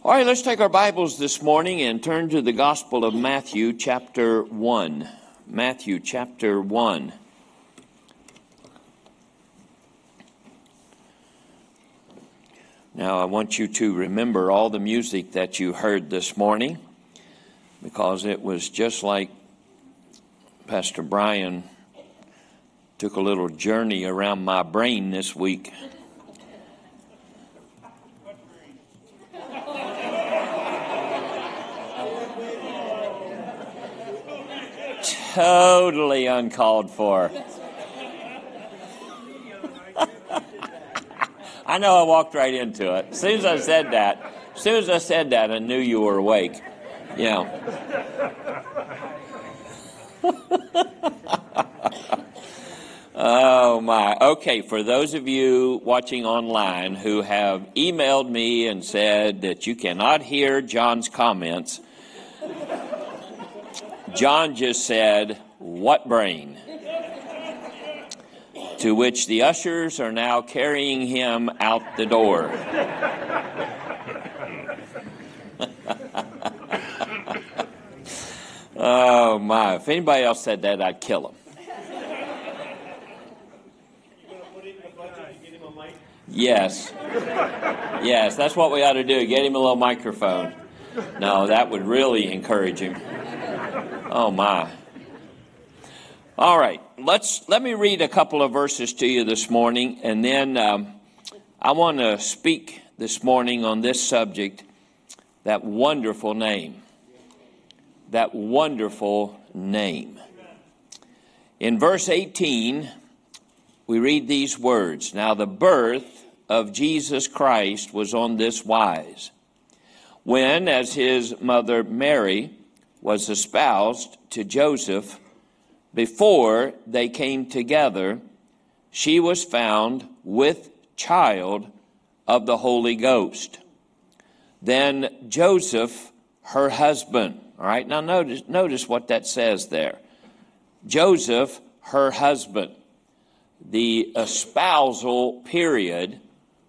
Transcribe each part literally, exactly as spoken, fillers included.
All right, let's take our Bibles this morning and turn to the Gospel of Matthew, chapter one. Matthew, chapter one. Now, I want you to remember all the music that you heard this morning, because it was just like Pastor Brian took a little journey around my brain this week. Totally uncalled for. I know I walked right into it. As soon as I said that, as soon as I said that, I knew you were awake. Yeah. Oh, my. Okay, for those of you watching online who have emailed me and said that you cannot hear John's comments, John just said, "What brain?" To which the ushers are now carrying him out the door. Oh, my. If anybody else said that, I'd kill him. Yes. Yes, that's what we ought to do. Get him a little microphone. No, that would really encourage him. Oh, my. All right, let's let me read a couple of verses to you this morning, and then um, I want to speak this morning on this subject, that wonderful name. That wonderful name. In verse eighteen, we read these words, "Now the birth of Jesus Christ was on this wise. When, as his mother Mary was espoused to Joseph, before they came together, she was found with child of the Holy Ghost. Then Joseph, her husband," all right, now notice, notice what that says there. Joseph, her husband. The espousal period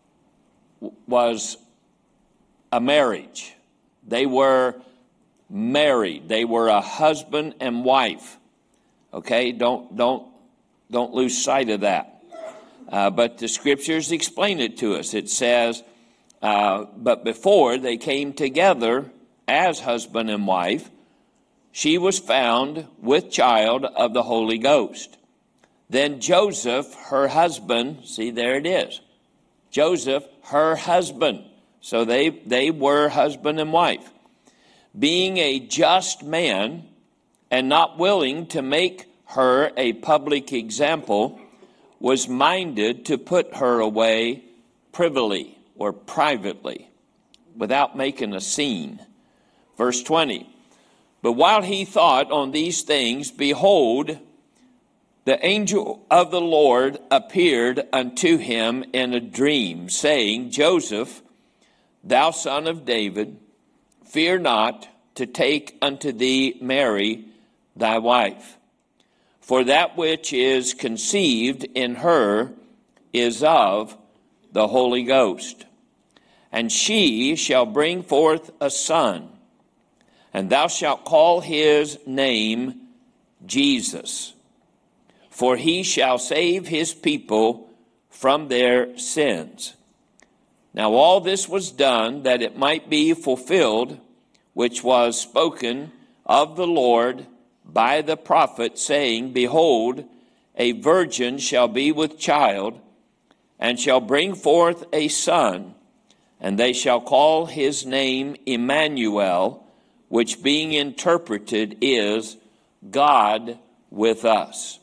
was a marriage. They were married. They were a husband and wife. Okay, don't don't don't lose sight of that. Uh, but the scriptures explain it to us. It says, uh, but before they came together as husband and wife, she was found with child of the Holy Ghost. Then Joseph, her husband, see, there it is. Joseph, her husband. So they, they were husband and wife. Being a just man and not willing to make her a public example, was minded to put her away privily or privately without making a scene. Verse twenty, "But while he thought on these things, behold, the angel of the Lord appeared unto him in a dream, saying, Joseph, thou son of David, fear not to take unto thee Mary thy wife. For that which is conceived in her is of the Holy Ghost. And she shall bring forth a son, and thou shalt call his name Jesus. For he shall save his people from their sins. Now all this was done that it might be fulfilled, which was spoken of the Lord by the prophet, saying, Behold, a virgin shall be with child, and shall bring forth a son, and they shall call his name Emmanuel, which being interpreted is God with us."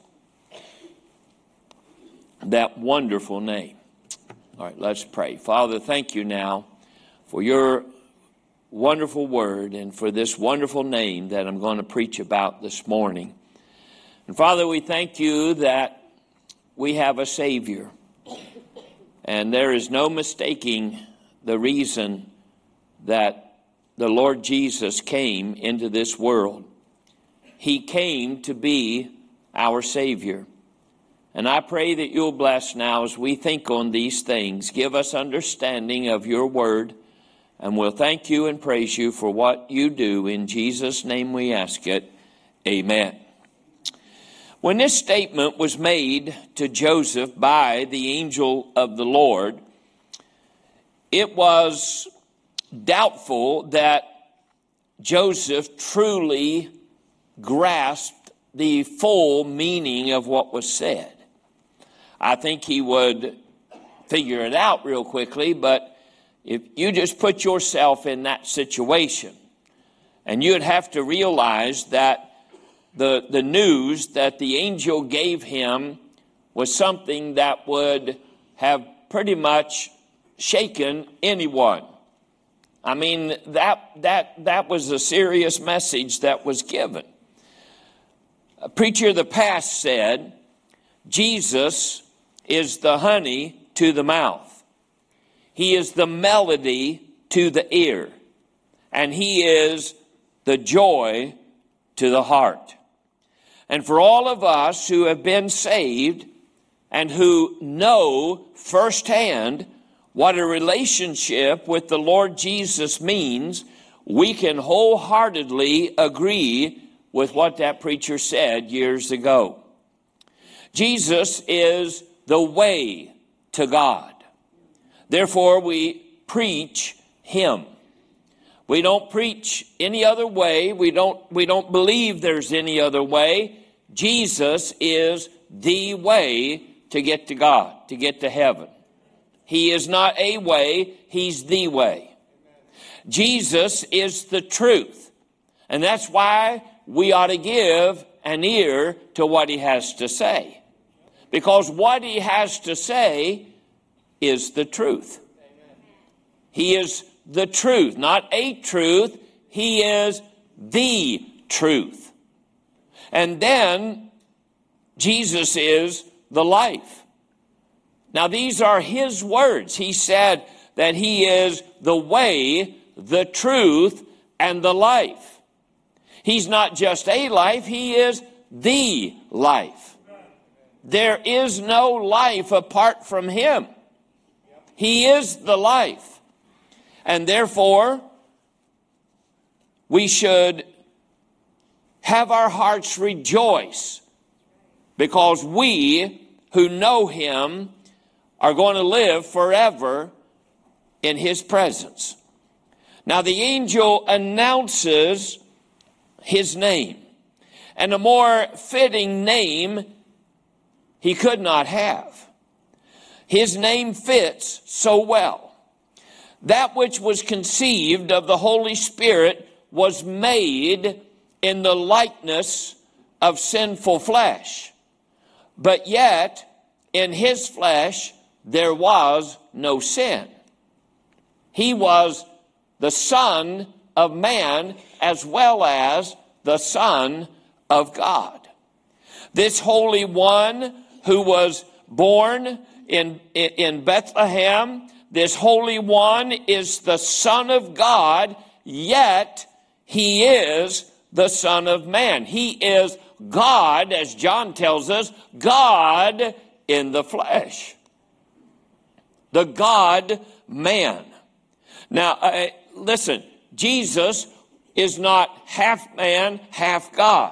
That wonderful name. All right, let's pray. Father, thank you now for your wonderful word and for this wonderful name that I'm going to preach about this morning. And Father, we thank you that we have a Savior, and there is no mistaking the reason that the Lord Jesus came into this world. He came to be our Savior. And I pray that you'll bless now as we think on these things. Give us understanding of your word And we'll thank you and praise you for what you do. In Jesus' name we ask it. Amen. When this statement was made to Joseph by the angel of the Lord, it was doubtful that Joseph truly grasped the full meaning of what was said. I think he would figure it out real quickly, but if you just put yourself in that situation, and you'd have to realize that the, the news that the angel gave him was something that would have pretty much shaken anyone. I mean, that, that, that was a serious message that was given. A preacher of the past said, Jesus is the honey to the mouth. He is the melody to the ear. And he is the joy to the heart. And for all of us who have been saved and who know firsthand what a relationship with the Lord Jesus means, we can wholeheartedly agree with what that preacher said years ago. Jesus is the way to God. Therefore, we preach him. We don't preach any other way. We don't, we don't believe there's any other way. Jesus is the way to get to God, to get to heaven. He is not a way, he's the way. Jesus is the truth. And that's why we ought to give an ear to what he has to say. Because what he has to say is the truth. He is the truth, not a truth. He is the truth. And then Jesus is the life. Now, these are his words. He said that he is the way, the truth, and the life. He's not just a life, he is the life. There is no life apart from him. He is the life. And therefore, we should have our hearts rejoice because we who know him are going to live forever in his presence. Now, the angel announces his name, and a more fitting name he could not have. His name fits so well. That which was conceived of the Holy Spirit was made in the likeness of sinful flesh. But yet, in his flesh, there was no sin. He was the Son of man as well as the Son of God. This Holy One who was born in, in Bethlehem, this Holy One is the Son of God, yet he is the Son of man. He is God, as John tells us, God in the flesh. The God-man. Now, uh, listen, Jesus is not half man, half God.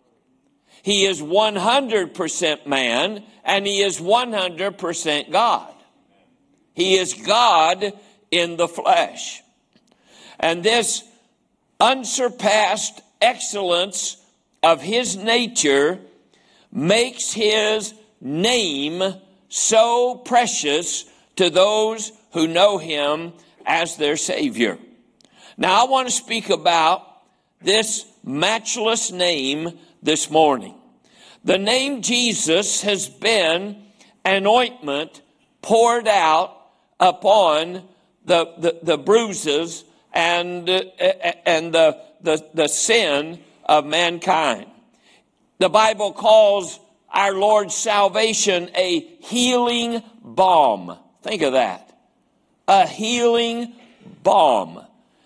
He is one hundred percent man, and he is one hundred percent God. He is God in the flesh. And this unsurpassed excellence of his nature makes his name so precious to those who know him as their Savior. Now, I want to speak about this matchless name this morning. The name Jesus has been an ointment poured out upon the, the, the bruises and, uh, and the, the, the sin of mankind. The Bible calls our Lord's salvation a healing balm. Think of that. A healing balm.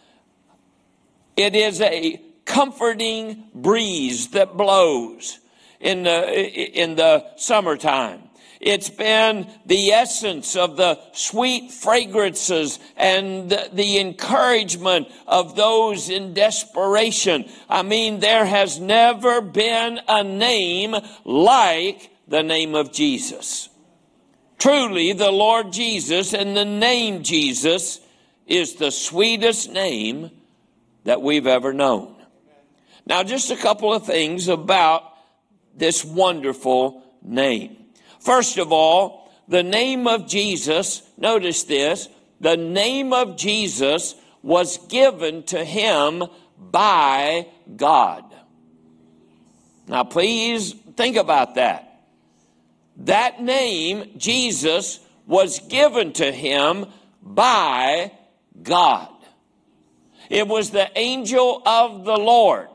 It is a comforting breeze that blows in the, in the summertime. It's been the essence of the sweet fragrances and the encouragement of those in desperation. I mean, there has never been a name like the name of Jesus. Truly, the Lord Jesus and the name Jesus is the sweetest name that we've ever known. Now, just a couple of things about this wonderful name. First of all, the name of Jesus, notice this, the name of Jesus was given to him by God. Now, please think about that. That name, Jesus, was given to him by God. It was the angel of the Lord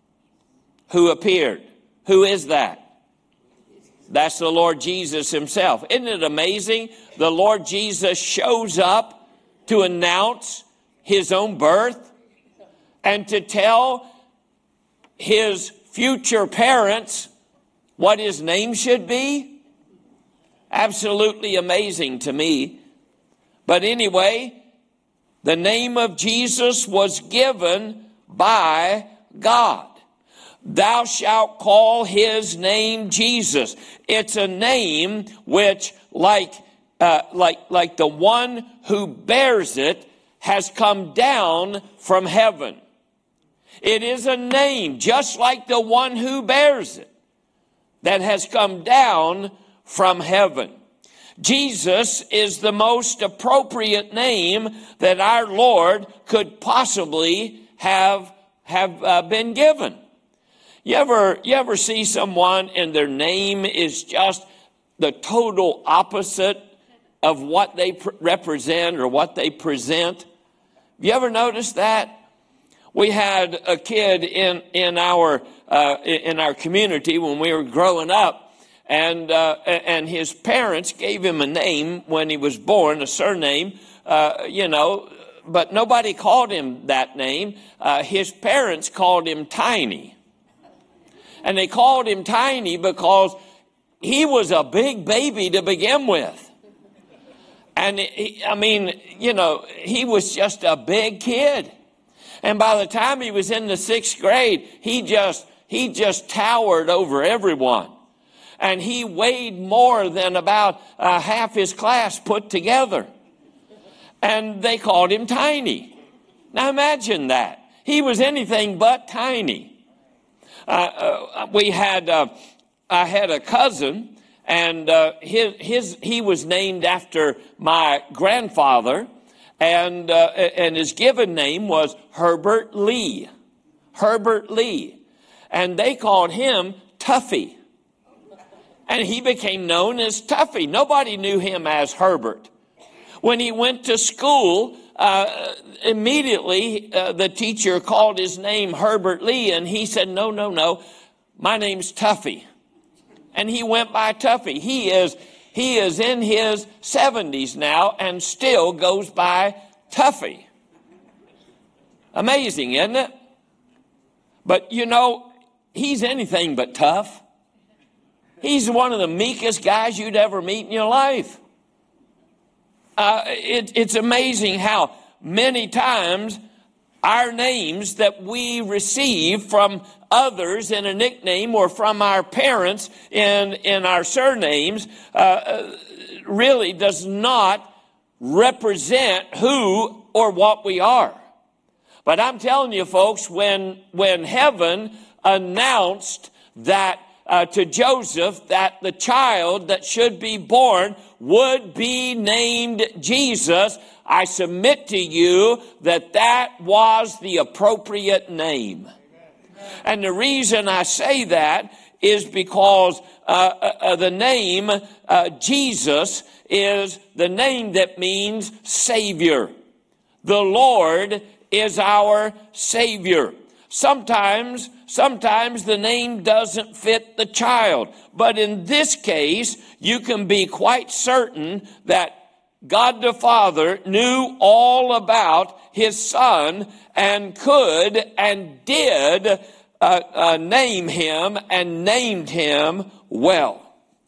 who appeared. Who is that? That's the Lord Jesus himself. Isn't it amazing? The Lord Jesus shows up to announce his own birth and to tell his future parents what his name should be. Absolutely amazing to me. But anyway, the name of Jesus was given by God. Thou shalt call his name Jesus. It's a name which, like, uh, like, like the one who bears it, has come down from heaven. It is a name just like the one who bears it that has come down from heaven. Jesus is the most appropriate name that our Lord could possibly have, have uh, been given. You ever, you ever see someone and their name is just the total opposite of what they pr- represent or what they present? You ever notice that? We had a kid in, in our, uh, in our community when we were growing up, and, uh, and his parents gave him a name when he was born, a surname, uh, you know, but nobody called him that name. Uh, his parents called him Tiny. And they called him Tiny because he was a big baby to begin with. And he, I mean, you know, he was just a big kid. And by the time he was in the sixth grade, he just, he just towered over everyone. And he weighed more than about uh, half his class put together. And they called him Tiny. Now imagine that. He was anything but tiny. Uh, uh, we had, uh, I had a cousin, and uh, his, his, he was named after my grandfather, and, uh, and his given name was Herbert Lee. Herbert Lee. And they called him Tuffy. And he became known as Tuffy. Nobody knew him as Herbert. When he went to school, Uh, immediately, uh, the teacher called his name Herbert Lee, and he said, no, no, no, my name's Tuffy. And he went by Tuffy. He is, he is in his seventies now and still goes by Tuffy. Amazing, isn't it? But, you know, he's anything but tough. He's one of the meekest guys you'd ever meet in your life. Uh, it, it's amazing how many times our names that we receive from others in a nickname or from our parents in, in our surnames uh, really does not represent who or what we are. But I'm telling you, folks, when, when heaven announced that Uh, to Joseph that the child that should be born would be named Jesus, I submit to you that that was the appropriate name. And the reason I say that is because uh, uh, the name uh, Jesus is the name that means Savior. The Lord is our Savior. Sometimes, sometimes the name doesn't fit the child. But in this case, you can be quite certain that God the Father knew all about his son and could and did uh, uh, name him and named him well.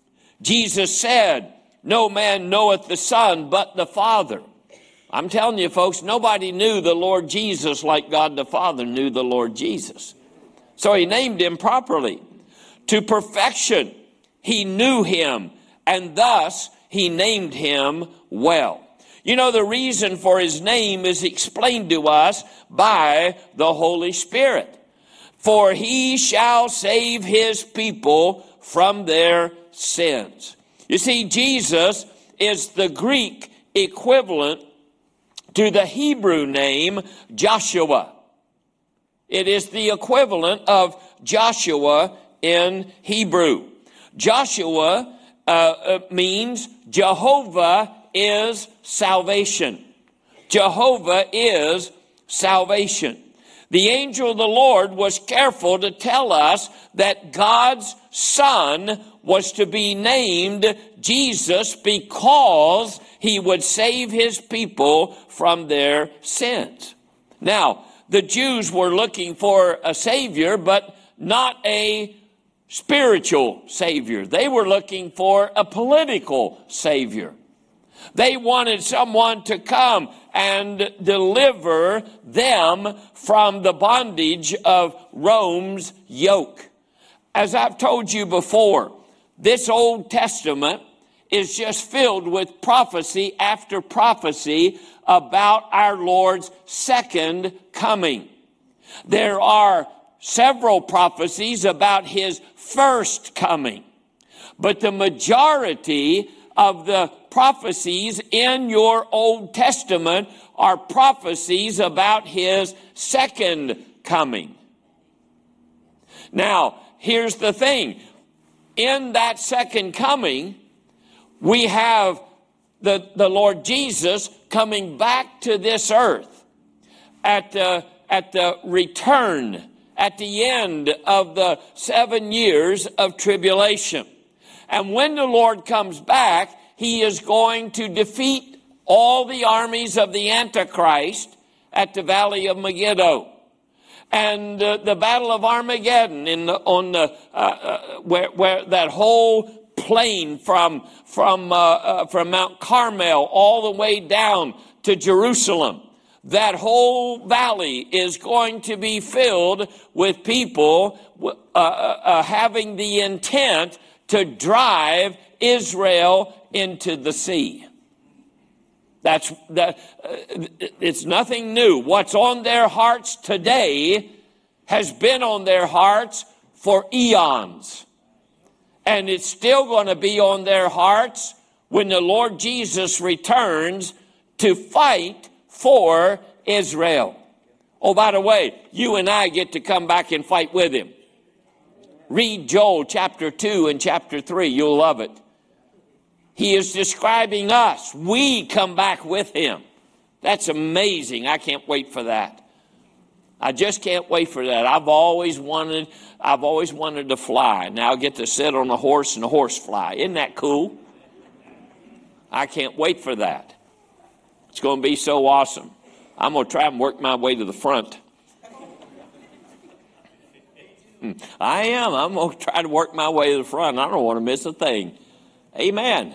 Jesus said, no man knoweth the Son but the Father. I'm telling you, folks, nobody knew the Lord Jesus like God the Father knew the Lord Jesus. So he named him properly. To perfection, he knew him, and thus he named him well. You know, the reason for his name is explained to us by the Holy Spirit. For he shall save his people from their sins. You see, Jesus is the Greek equivalent to the Hebrew name Joshua. It is the equivalent of Joshua in Hebrew. Joshua uh, means Jehovah is salvation. Jehovah is salvation. The angel of the Lord was careful to tell us that God's Son was to be named Jesus because he would save his people from their sins. Now, the Jews were looking for a Savior, but not a spiritual Savior. They were looking for a political Savior. They wanted someone to come and deliver them from the bondage of Rome's yoke. As I've told you before, this Old Testament is just filled with prophecy after prophecy about our Lord's second coming. There are several prophecies about his first coming, but the majority of the prophecies in your Old Testament are prophecies about his second coming. Now, here's the thing. In that second coming, we have the, the Lord Jesus coming back to this earth at the, at the return, at the end of the seven years of tribulation. And when the Lord comes back, he is going to defeat all the armies of the Antichrist at the Valley of Megiddo. And uh, the Battle of Armageddon in the, on the uh, uh, where, where that whole plain from from uh, uh, from Mount Carmel all the way down to Jerusalem, that whole valley is going to be filled with people uh, uh, having the intent to drive Israel into the sea. That's that. Uh, it's nothing new. What's on their hearts today has been on their hearts for eons, and it's still going to be on their hearts when the Lord Jesus returns to fight for Israel. Oh, by the way, you and I get to come back and fight with him. Read Joel chapter two and chapter three. You'll love it. He is describing us. We come back with him. That's amazing. I can't wait for that. I just can't wait for that. I've always wanted, I've always wanted to fly. Now I get to sit on a horse and a horse fly. Isn't that cool? I can't wait for that. It's going to be so awesome. I'm going to try and work my way to the front. I am. I'm going to try to work my way to the front. I don't want to miss a thing. Amen.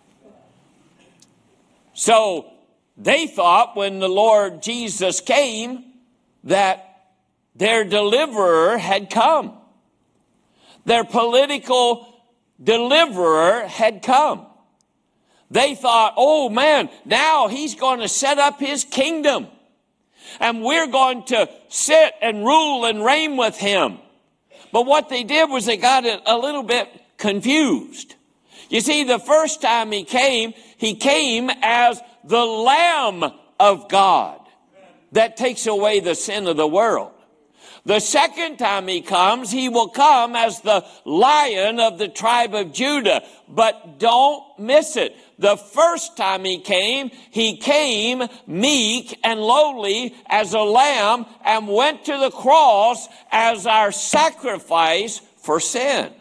So they thought when the Lord Jesus came that their deliverer had come. Their political deliverer had come. They thought, oh man, now he's going to set up his kingdom. And we're going to sit and rule and reign with him. But what they did was they got a little bit confused. You see, the first time he came, he came as the Lamb of God that takes away the sin of the world. The second time he comes, he will come as the Lion of the tribe of Judah. But don't miss it. The first time he came, he came meek and lowly as a lamb and went to the cross as our sacrifice for sin.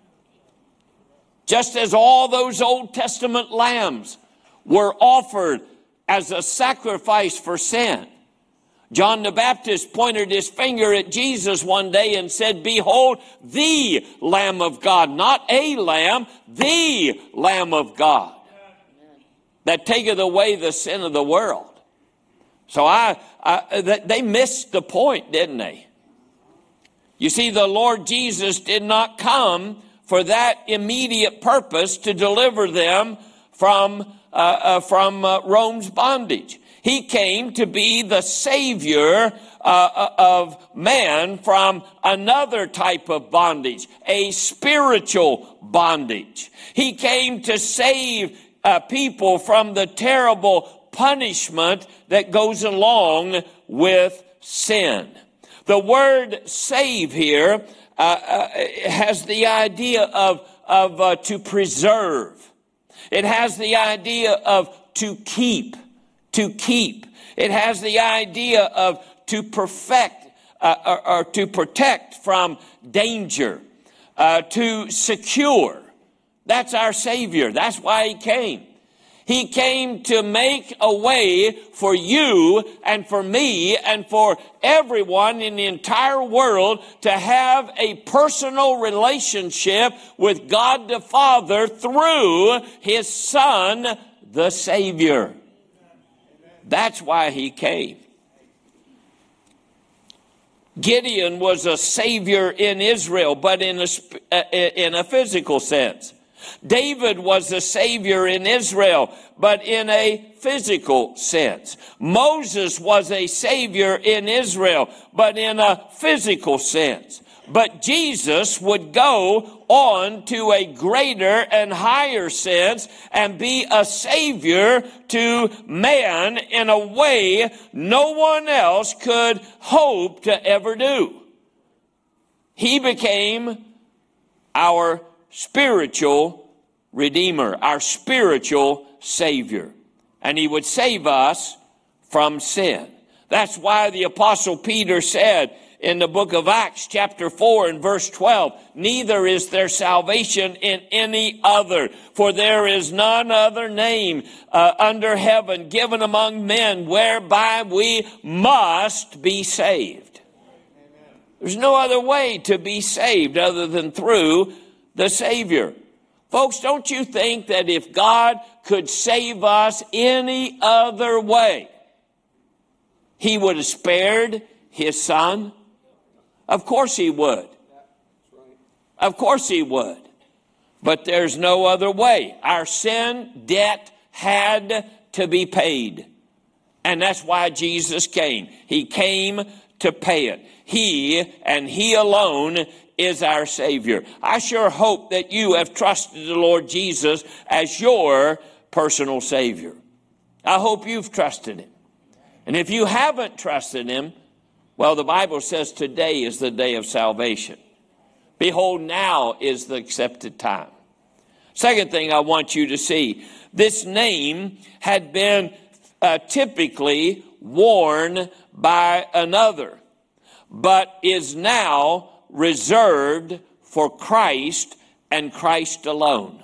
Just as all those Old Testament lambs were offered as a sacrifice for sin, John the Baptist pointed his finger at Jesus one day and said, "Behold, the Lamb of God," not a lamb, the Lamb of God, that taketh away the sin of the world. So I, I, they missed the point, didn't they? You see, the Lord Jesus did not come for that immediate purpose to deliver them from, uh, uh, from uh, Rome's bondage. He came to be the Savior uh, of man from another type of bondage, a spiritual bondage. He came to save uh, people from the terrible punishment that goes along with sin. The word save here uh, uh, has the idea of, of uh, to preserve. It has the idea of to keep. To keep. It has the idea of to perfect uh, or, or to protect from danger, uh, to secure. That's our Savior. That's why He came. He came to make a way for you and for me and for everyone in the entire world to have a personal relationship with God the Father through His Son, the Savior. That's why He came. Gideon was a savior in Israel, but in a, in a physical sense. David was a savior in Israel, but in a physical sense. Moses was a savior in Israel, but in a physical sense. But Jesus would go on to a greater and higher sense and be a savior to man in a way no one else could hope to ever do. He became our spiritual Redeemer, our spiritual Savior. And He would save us from sin. That's why the Apostle Peter said in the book of Acts chapter four and verse twelve, "Neither is there salvation in any other, for there is none other name uh, under heaven given among men whereby we must be saved." Amen. There's no other way to be saved other than through the Savior. Folks, don't you think that if God could save us any other way, He would have spared His Son? Of course He would. Of course He would. But there's no other way. Our sin debt had to be paid. And that's why Jesus came. He came to pay it. He and He alone is our Savior. I sure hope that you have trusted the Lord Jesus as your personal Savior. I hope you've trusted Him. And if you haven't trusted Him, well, the Bible says today is the day of salvation. Behold, now is the accepted time. Second thing I want you to see, this name had been uh, typically worn by another, but is now reserved for Christ and Christ alone.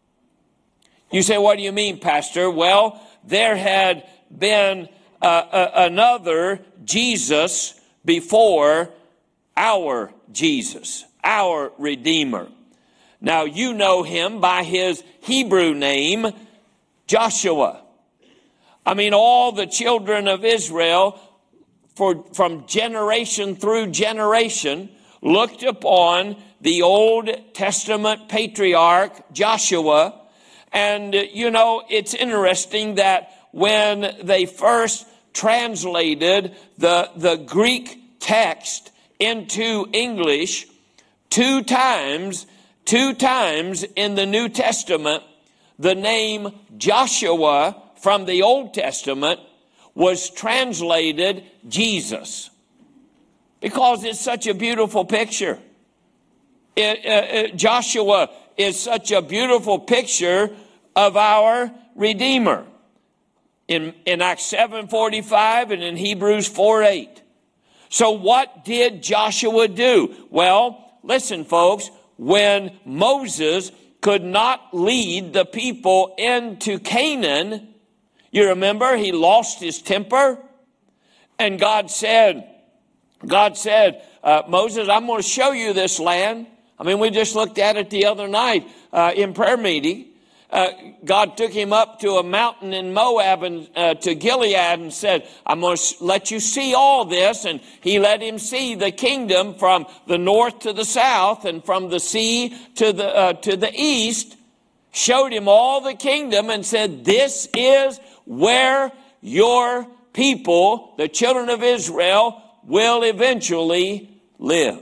You say, what do you mean, Pastor? Well, there had been uh, uh, another Jesus before our Jesus, our Redeemer. Now, you know Him by His Hebrew name, Joshua. I mean, all the children of Israel, for, from generation through generation, looked upon the Old Testament patriarch Joshua. And, you know, it's interesting that when they first translated the, the Greek text into English, two times, two times in the New Testament, the name Joshua from the Old Testament was translated Jesus, because it's such a beautiful picture. It, uh, uh, Joshua is such a beautiful picture of our Redeemer. In, in Acts seven forty-five and in Hebrews four eight. So what did Joshua do? Well, listen, folks, when Moses could not lead the people into Canaan, you remember he lost his temper, And God said, God said, uh, Moses, I'm going to show you this land. I mean, we just looked at it the other night uh, in prayer meeting. Uh, God took him up to a mountain in Moab and uh, to Gilead and said, I'm going to let you see all this. And he let him see the kingdom from the north to the south and from the sea to the, uh, to the east, showed him all the kingdom and said, this is where your people, the children of Israel, will eventually live.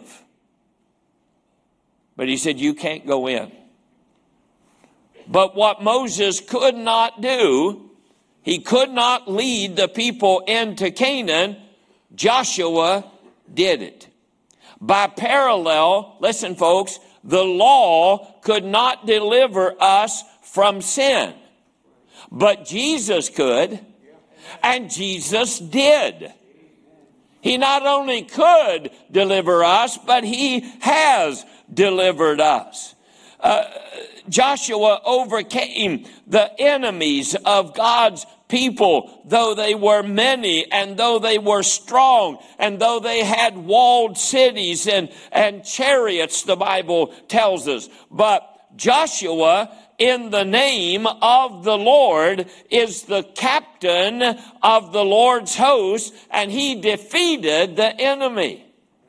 But he said, you can't go in. But what Moses could not do, he could not lead the people into Canaan. Joshua did it. By parallel, listen folks, the law could not deliver us from sin. But Jesus could, and Jesus did. He not only could deliver us, but he has delivered us. Uh, Joshua overcame the enemies of God's people, though they were many and though they were strong and though they had walled cities and, and chariots, the Bible tells us. But Joshua, in the name of the Lord, is the captain of the Lord's host, and he defeated the enemy.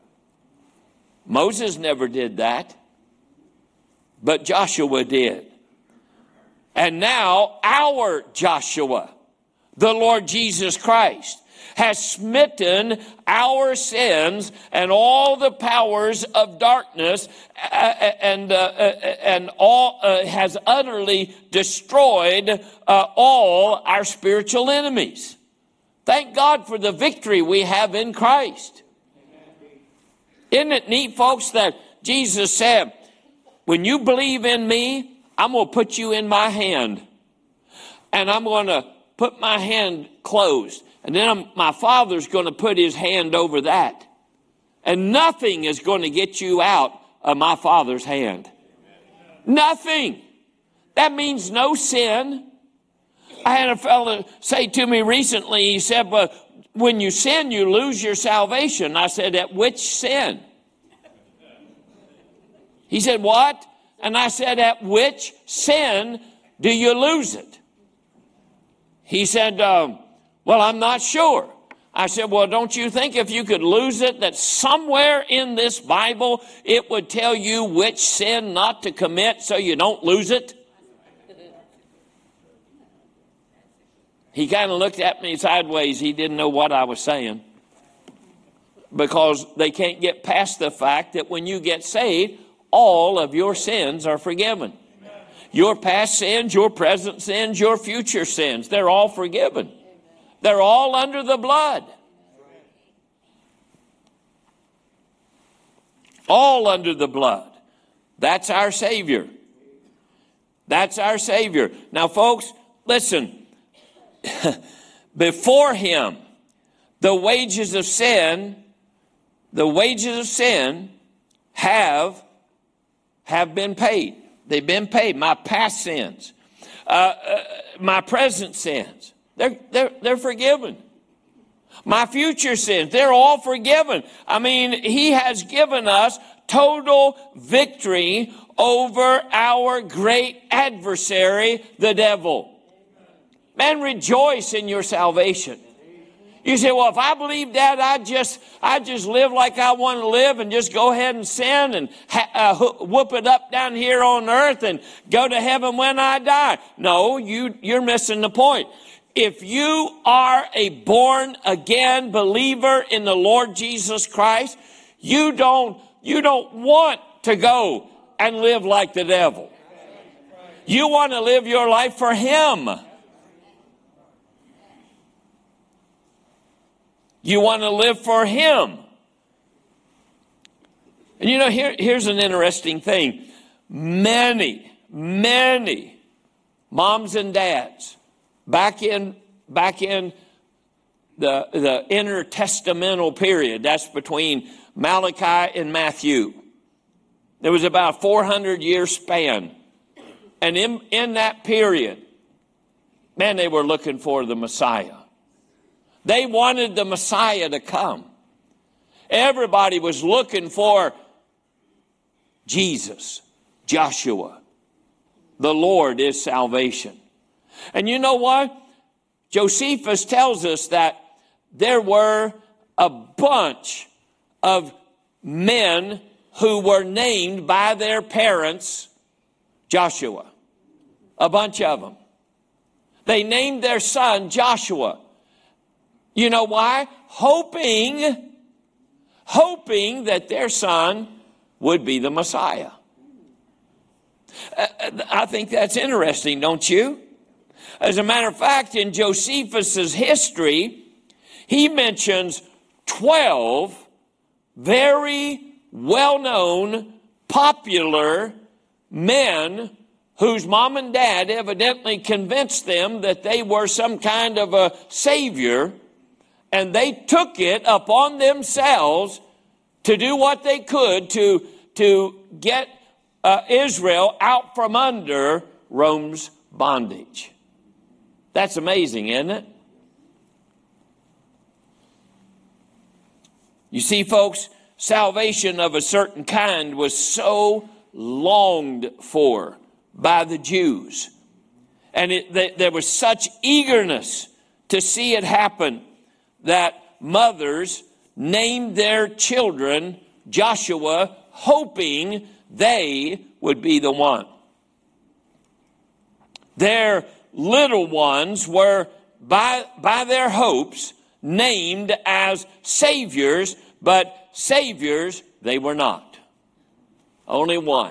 Moses never did that. But Joshua did. And now our Joshua, the Lord Jesus Christ, has smitten our sins and all the powers of darkness uh, and, uh, and all uh, has utterly destroyed uh, all our spiritual enemies. Thank God for the victory we have in Christ. Isn't it neat, folks, that Jesus said, when you believe in me, I'm going to put you in my hand. And I'm going to put my hand closed. And then I'm, my Father's going to put his hand over that. And nothing is going to get you out of my Father's hand. Nothing. That means no sin. I had a fellow say to me recently, he said, well, when you sin, you lose your salvation. I said, at which sin? He said, what? And I said, at which sin do you lose it? He said, um, well, I'm not sure. I said, well, don't you think if you could lose it, that somewhere in this Bible, it would tell you which sin not to commit so you don't lose it? He kind of looked at me sideways. He didn't know what I was saying. Because they can't get past the fact that when you get saved, all of your sins are forgiven. Amen. Your past sins, your present sins, your future sins, they're all forgiven. Amen. They're all under the blood. All under the blood. That's our Savior. That's our Savior. Now, folks, listen. Before him, the wages of sin, the wages of sin have have been paid. They've been paid. My past sins, uh, uh, my present sins, they're, they're, they're forgiven. My future sins, they're all forgiven. I mean, he has given us total victory over our great adversary, the devil. Man, rejoice in your salvation. You say, well, if I believe that, I just I just live like I want to live and just go ahead and sin and ha- uh, whoop it up down here on earth and go to heaven when I die. No, you, you're missing the point. If you are a born-again believer in the Lord Jesus Christ, you don't, you don't want to go and live like the devil. You want to live your life for him. You want to live for him. And you know, here, here's an interesting thing. Many, many moms and dads back in, back in the, the intertestamental period, that's between Malachi and Matthew, there was about a four hundred year span. And in, in that period, man, they were looking for the Messiah. They wanted the Messiah to come. Everybody was looking for Jesus, Joshua. The Lord is salvation. And you know what? Josephus tells us that there were a bunch of men who were named by their parents Joshua. A bunch of them. They named their son Joshua. You know why? Hoping, hoping that their son would be the Messiah. I think that's interesting, don't you? As a matter of fact, in Josephus's history, he mentions twelve very well-known, popular men whose mom and dad evidently convinced them that they were some kind of a savior, and they took it upon themselves to do what they could to, to get uh, Israel out from under Rome's bondage. That's amazing, isn't it? You see, folks, salvation of a certain kind was so longed for by the Jews. And it, th- there was such eagerness to see it happen that mothers named their children Joshua, hoping they would be the one. Their little ones were, by, by their hopes, named as saviors, but saviors they were not. Only one.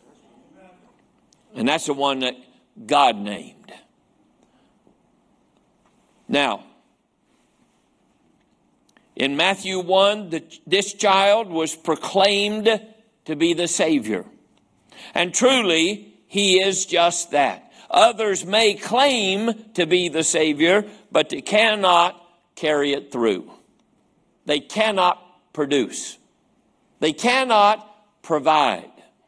And that's the one that God named. Now, in Matthew one, the, this child was proclaimed to be the Savior. And truly, he is just that. Others may claim to be the Savior, but they cannot carry it through. They cannot produce. They cannot provide.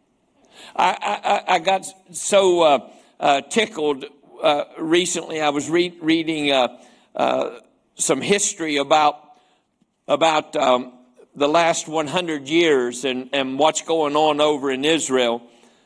I, I, I got so uh, uh, tickled uh, recently. I was re- reading uh, uh, some history about about um, the last one hundred years and, and what's going on over in Israel.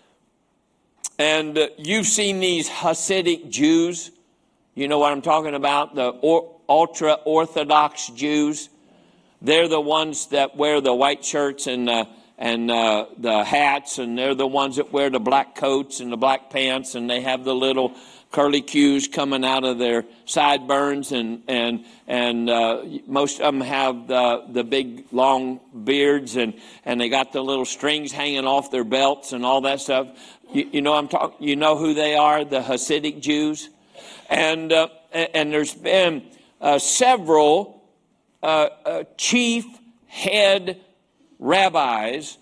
And uh, you've seen these Hasidic Jews. You know what I'm talking about? The or, ultra-Orthodox Jews. They're the ones that wear the white shirts and uh, and uh, the hats, and they're the ones that wear the black coats and the black pants, and they have the little curly cues coming out of their sideburns, and and and uh, most of them have the the big long beards, and and they got the little strings hanging off their belts and all that stuff. You, you know I'm talking. You know who they are? The Hasidic Jews, and uh, and there's been uh, several uh, uh, chief head rabbis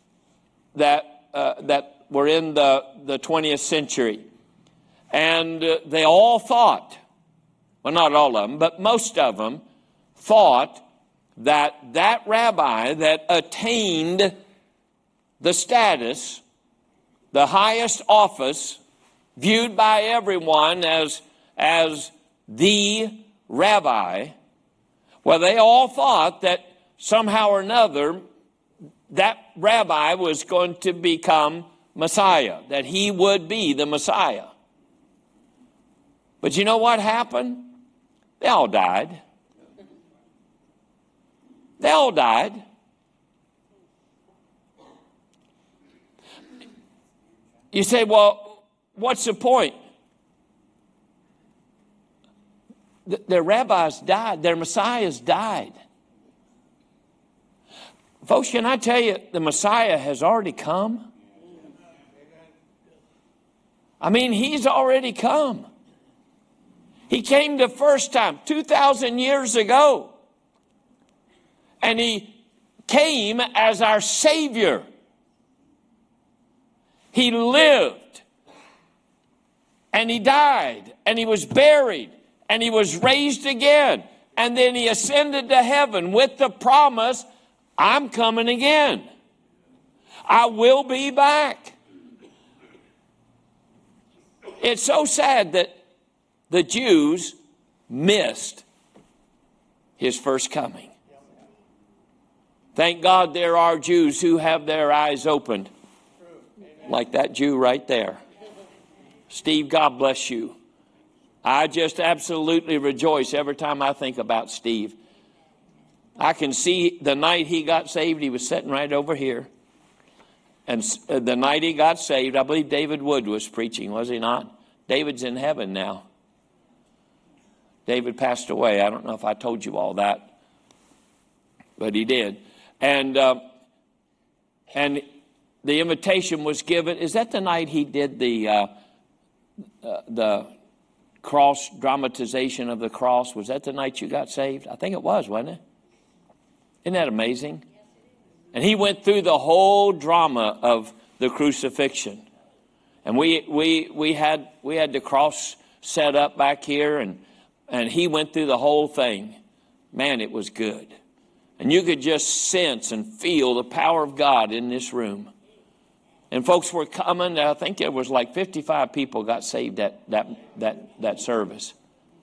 that uh, that were in the the twentieth century. And uh, they all thought, well, not all of them, but most of them thought that that rabbi that attained the status, the highest office, viewed by everyone as, as the rabbi, well, they all thought that somehow or another that rabbi was going to become Messiah, that he would be the Messiah. But you know what happened? They all died. They all died. You say, well, what's the point? Their rabbis died. Their messiahs died. Folks, can I tell you, the Messiah has already come? I mean, he's already come. He came the first time, two thousand years ago. And he came as our Savior. He lived. And he died. And he was buried. And he was raised again. And then he ascended to heaven with the promise, I'm coming again. I will be back. It's so sad that the Jews missed his first coming. Thank God there are Jews who have their eyes opened, like that Jew right there. Steve, God bless you. I just absolutely rejoice every time I think about Steve. I can see the night he got saved, he was sitting right over here. And the night he got saved, I believe David Wood was preaching, was he not? David's in heaven now. David passed away. I don't know if I told you all that, but he did. And uh, and the invitation was given. Is that the night he did the uh, uh, the cross dramatization of the cross? Was that the night you got saved? I think it was, wasn't it? Isn't that amazing? And he went through the whole drama of the crucifixion. And we we we had we had the cross set up back here, and and he went through the whole thing. Man, it was good. And you could just sense and feel the power of God in this room. And folks were coming. I think there was like fifty-five people got saved at that that that service.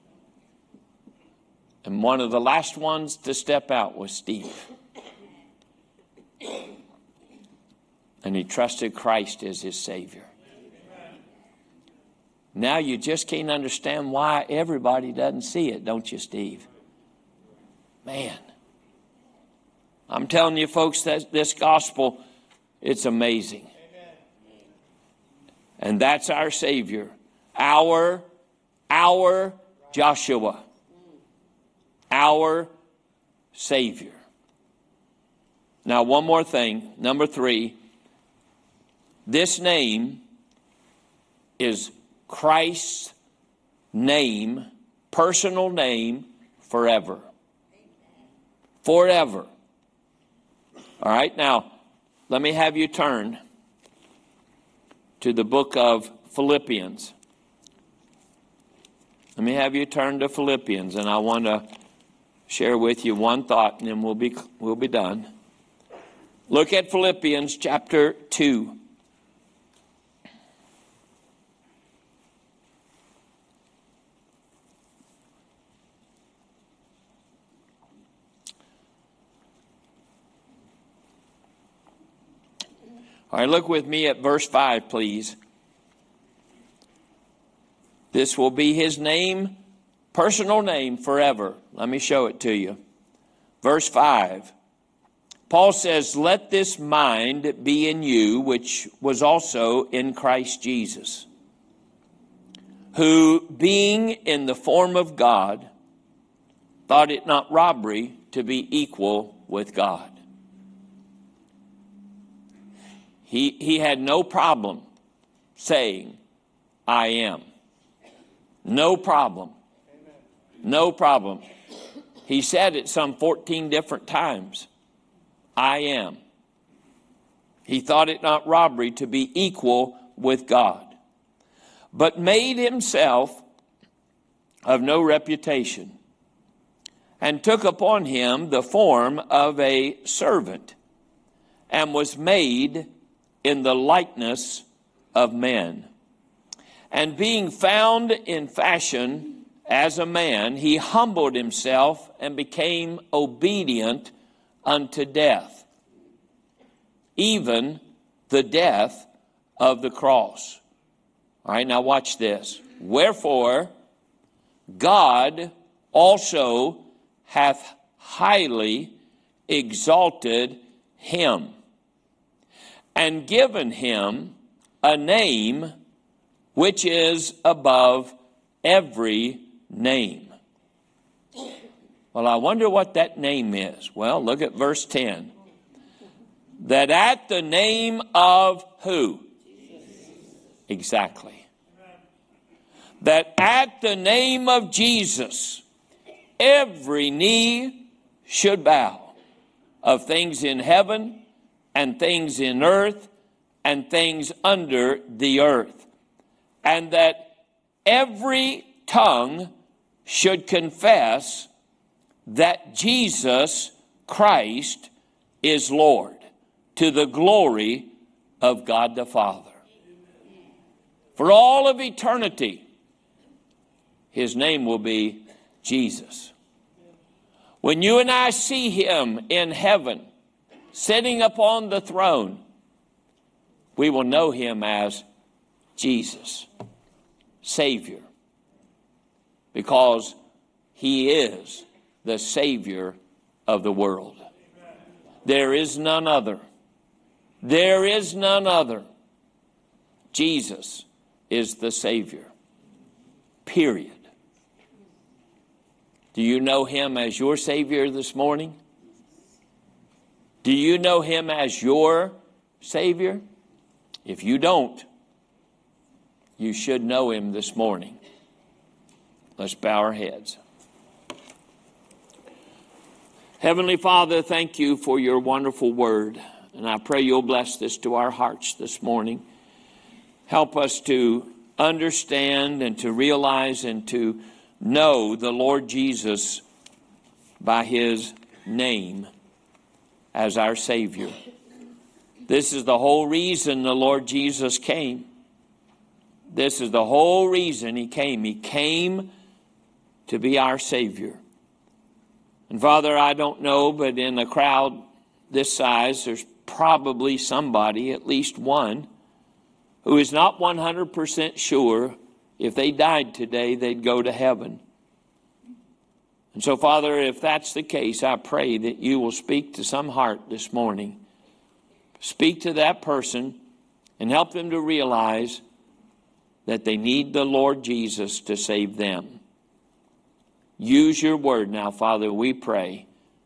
And one of the last ones to step out was Steve. And he trusted Christ as his Savior. Now you just can't understand why everybody doesn't see it, don't you, Steve? Man. I'm telling you, folks, that this gospel, it's amazing. And that's our Savior. Our, our Joshua. Our Savior. Now, one more thing. Number three. This name is Christ's name, personal name, forever. Forever. All right, now, let me have you turn to the book of Philippians. Let me have you turn to Philippians, and I want to share with you one thought, and then we'll be we'll be done. Look at Philippians chapter two. All right, look with me at verse five, please. This will be his name, personal name forever. Let me show it to you. Verse five. Paul says, "Let this mind be in you, which was also in Christ Jesus, who, being in the form of God, thought it not robbery to be equal with God." He, he had no problem saying, "I am." No problem. No problem. He said it some fourteen different times. I am. He thought it not robbery to be equal with God, but made himself of no reputation, and took upon him the form of a servant, and was made in the likeness of men. And being found in fashion as a man, he humbled himself and became obedient unto death, even the death of the cross. All right, now watch this. Wherefore, God also hath highly exalted him, and given him a name which is above every name. Well, I wonder what that name is. Well, look at verse ten. That at the name of who? Jesus. Exactly. That at the name of Jesus, every knee should bow, of things in heaven and things in earth and things under the earth, and that every tongue should confess that Jesus Christ is Lord, to the glory of God the Father. For all of eternity, his name will be Jesus. When you and I see him in heaven, sitting upon the throne, we will know him as Jesus, Savior, because he is the Savior of the world. There is none other. There is none other. Jesus is the Savior. Period. Do you know him as your Savior this morning? Do you know him as your Savior? If you don't, you should know him this morning. Let's bow our heads. Heavenly Father, thank you for your wonderful word. And I pray you'll bless this to our hearts this morning. Help us to understand and to realize and to know the Lord Jesus by his name as our Savior. This is the whole reason the Lord Jesus came. This is the whole reason he came. He came to be our Savior. And Father, I don't know, but in a crowd this size, there's probably somebody, at least one, who is not one hundred percent sure if they died today, they'd go to heaven. And so, Father, if that's the case, I pray that you will speak to some heart this morning. Speak to that person and help them to realize that they need the Lord Jesus to save them. Use your word now, Father, we pray.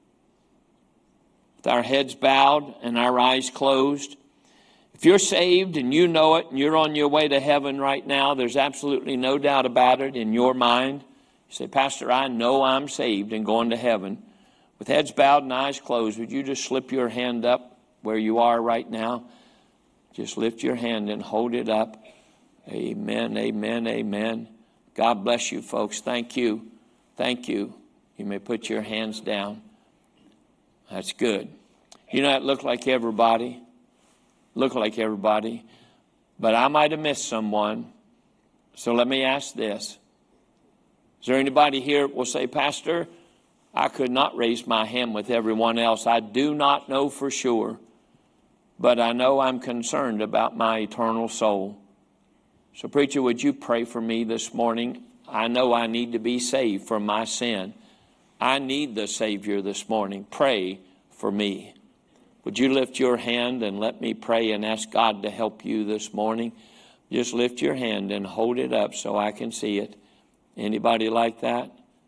With our heads bowed and our eyes closed, if you're saved and you know it and you're on your way to heaven right now, there's absolutely no doubt about it in your mind. You say, Pastor, I know I'm saved and going to heaven. With heads bowed and eyes closed, would you just slip your hand up where you are right now? Just lift your hand and hold it up. Amen, amen, amen. God bless you, folks. Thank you. Thank you. You may put your hands down. That's good. You know, it looked like everybody. Look like everybody. But I might have missed someone. So let me ask this. Is there anybody here that will say, Pastor, I could not raise my hand with everyone else. I do not know for sure. But I know I'm concerned about my eternal soul. So, preacher, would you pray for me this morning? I know I need to be saved from my sin. I need the Savior this morning. Pray for me. Would you lift your hand and let me pray and ask God to help you this morning? Just lift your hand and hold it up so I can see it. Anybody like that?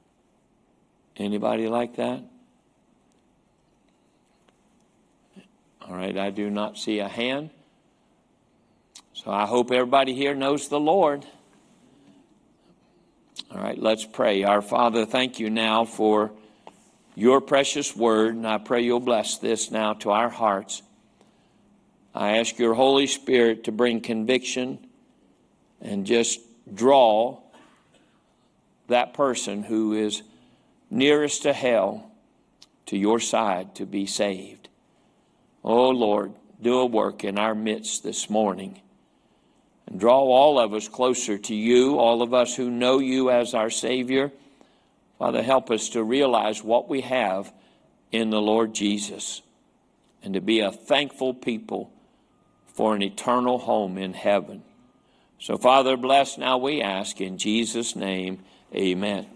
Anybody like that? All right, I do not see a hand. So I hope everybody here knows the Lord. All right, let's pray. Our Father, thank you now for your precious word, and I pray you'll bless this now to our hearts. I ask your Holy Spirit to bring conviction and just draw that person who is nearest to hell to your side to be saved. Oh, Lord, do a work in our midst this morning. And draw all of us closer to you, all of us who know you as our Savior. Father, help us to realize what we have in the Lord Jesus and to be a thankful people for an eternal home in heaven. So, Father, bless now we ask in Jesus' name, amen.